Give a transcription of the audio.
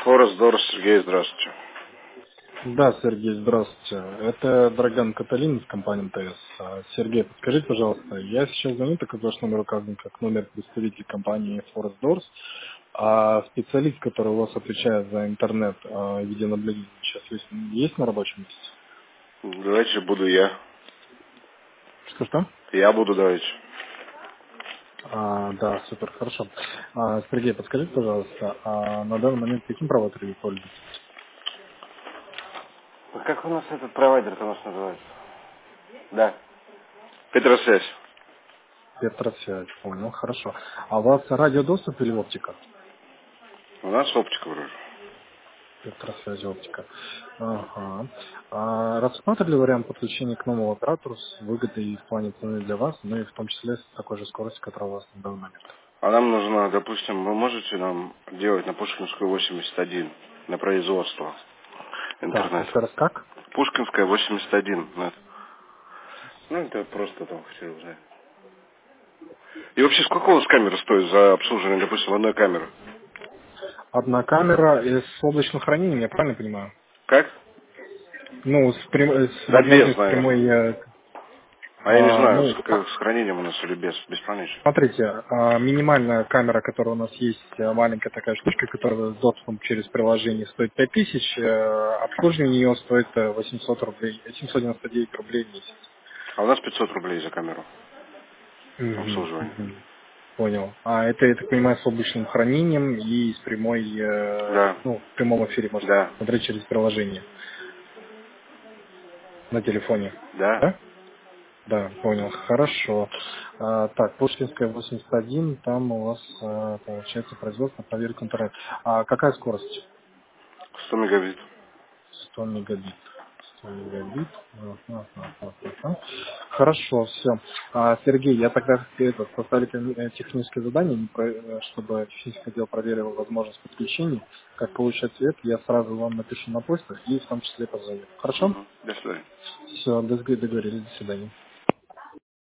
Форест Дорс, Сергей, здравствуйте. Да, Сергей, здравствуйте. Это Драган Каталин из компании МТС. Сергей, подскажите, пожалуйста, я сейчас звоню, так как ваш номер указан как номер представителя компании Forest Doors, а специалист, который у вас отвечает за интернет видеонаблюдение, сейчас есть на рабочем месте? Давайте буду я. Что-что? Я буду, давайте. Да, супер, хорошо. Сергей, подскажите, пожалуйста, на данный момент каким провайдером вы пользуетесь? А как у нас этот провайдер-то у нас называется? Да. Петросвязь. Петросвязь, понял, хорошо. А у вас радиодоступ или оптика? У нас оптика вроде. Электросвязь, оптика. Ага. Рассматривали вариант подключения к новому оператору с выгодой и в плане цены для вас, ну и в том числе с такой же скоростью, которая у вас на данный момент? А нам нужно, допустим, вы можете нам делать на Пушкинскую 81 на производство Так, интернет? еще раз как? Пушкинская 81. Нет. Ну, это просто там все узнать. И вообще, сколько у вас камера стоит за обслуживание, допустим, одной камеры? Одна камера с облачным хранением, я правильно понимаю? Как? Ну, с Да без, возможностью наверное. прямой... А я не знаю, ну, с хранением у нас или без понятия. смотрите, минимальная камера, которая у нас есть, маленькая такая штучка, которая с доступом через приложение стоит 5000, обслуживание ее стоит 800 рублей, 799 рублей в месяц. А у нас 500 рублей за камеру Мгм, обслуживания. мгм. Понял. А это, я так понимаю, с облачным хранением и с прямой, Да, ну, в прямом эфире можно да, смотреть через приложение на телефоне. да. Да? Да, понял. Хорошо. Так, Пушкинская 81, там у вас получается производство, проверка интернет. А какая скорость? 100 мегабит. 100 мегабит. 100 мегабит. Ага. Хорошо, все. Сергей, я тогда составили техническое задание, чтобы техническое отдел проверил возможность подключения. Как получить ответ, я сразу вам напишу на почту и в том числе позвоню. Хорошо? Угу. До свидания. Все, договорились, до свидания.